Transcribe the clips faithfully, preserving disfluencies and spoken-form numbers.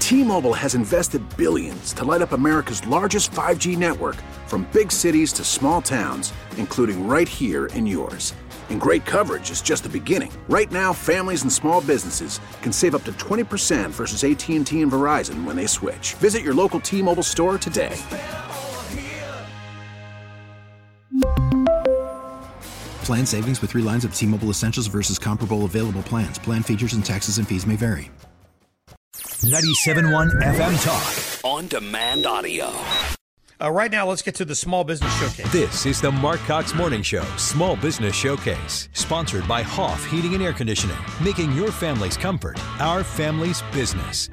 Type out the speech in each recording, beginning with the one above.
T-Mobile has invested billions to light up America's largest five G network, from big cities to small towns, including right here in yours. And great coverage is just the beginning. Right now, families and small businesses can save up to twenty percent versus A T and T and Verizon when they switch. Visit your local T-Mobile store today. Plan savings with three lines of T-Mobile Essentials versus comparable available plans. Plan features and taxes and fees may vary. ninety-seven point one F M Talk. On demand audio. Uh, right now, let's get to the Small Business Showcase. This is the Mark Cox Morning Show Small Business Showcase, sponsored by Hoff Heating and Air Conditioning, making your family's comfort our family's business.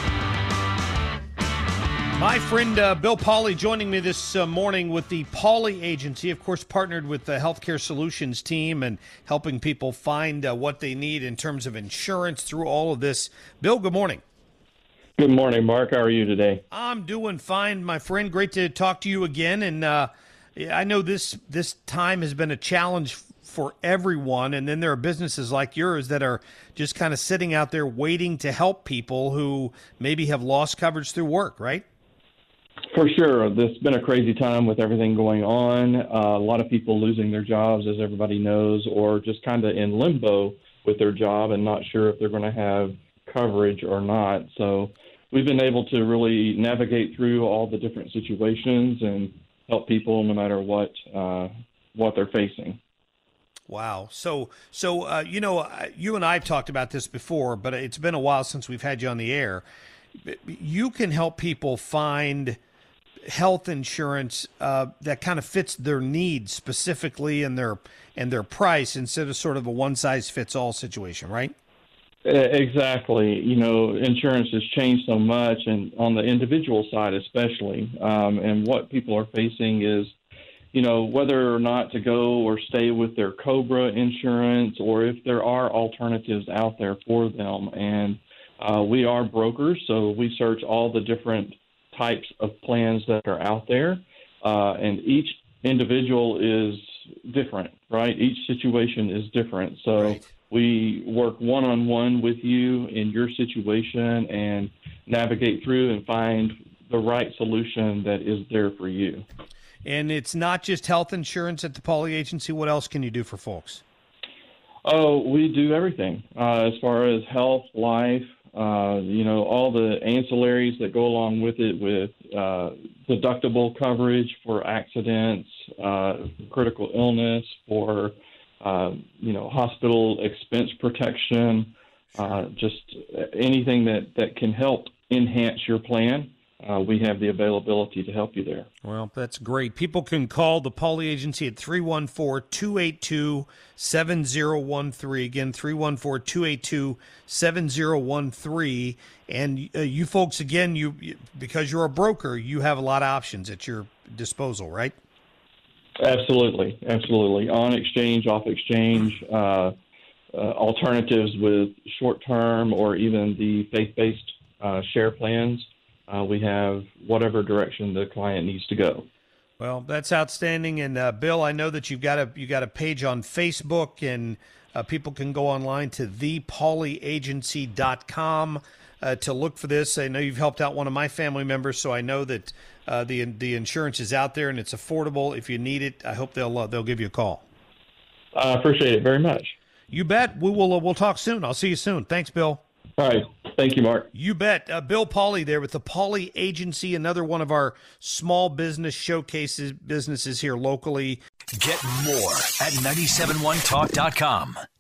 My friend uh, Bill Pauly joining me this uh, morning with the Pauly Agency, of course, partnered with the Healthcare Solutions team and helping people find uh, what they need in terms of insurance through all of this. Bill, good morning. Good morning, Mark. How are you today? I'm doing fine, my friend. Great to talk to you again. And uh, I know this this time has been a challenge for everyone. And then there are businesses like yours that are just kind of sitting out there waiting to help people who maybe have lost coverage through work, right? For sure. This has been a crazy time with everything going on. Uh, a lot of people losing their jobs, as everybody knows, or just kind of in limbo with their job and not sure if they're going to have coverage or not. So we've been able to really navigate through all the different situations and help people no matter what uh, what they're facing. Wow. So, so uh, you know, you and I have talked about this before, but it's been a while since we've had you on the air. You can help people find health insurance uh, that kind of fits their needs specifically and their and their price instead of sort of a one-size-fits-all situation, right? Exactly. You know, insurance has changed so much, and on the individual side especially. Um, and what people are facing is, you know, whether or not to go or stay with their COBRA insurance, or if there are alternatives out there for them. And uh, we are brokers, so we search all the different types of plans that are out there. Uh, and each individual is different, right? Each situation is different. So right. We work one-on-one with you in your situation and navigate through and find the right solution that is there for you. And it's not just health insurance at the Pauly Agency. What else can you do for folks? Oh, we do everything uh, as far as health, life, uh, you know, all the ancillaries that go along with it, with uh, deductible coverage for accidents, uh, critical illness, for Uh, you know, hospital expense protection, uh, just anything that, that can help enhance your plan. Uh, we have the availability to help you there. Well, that's great. People can call the Pauly Agency at three one four, two eight two, seven zero one three. Again, three one four, two eight two, seven zero one three. And uh, you folks, again, you because you're a broker, you have a lot of options at your disposal, right? Absolutely, absolutely. On exchange, off exchange, uh, uh, alternatives with short-term or even the faith-based uh, share plans. Uh, we have whatever direction the client needs to go. Well, that's outstanding. And uh, Bill, I know that you've got a you got a page on Facebook, and uh, people can go online to the pauly agency dot com uh, to look for this. I know you've helped out one of my family members, so I know that. Uh, the the insurance is out there and it's affordable. If you need it, I hope they'll uh, they'll give you a call. I uh, appreciate it very much. You bet. We will uh, we'll talk soon. I'll see you soon. Thanks, Bill. All right. Thank you, Mark. You bet. Uh, Bill Pauly there with the Pauly Agency, another one of our small business showcases businesses here locally. Get more at nine seven one talk dot com.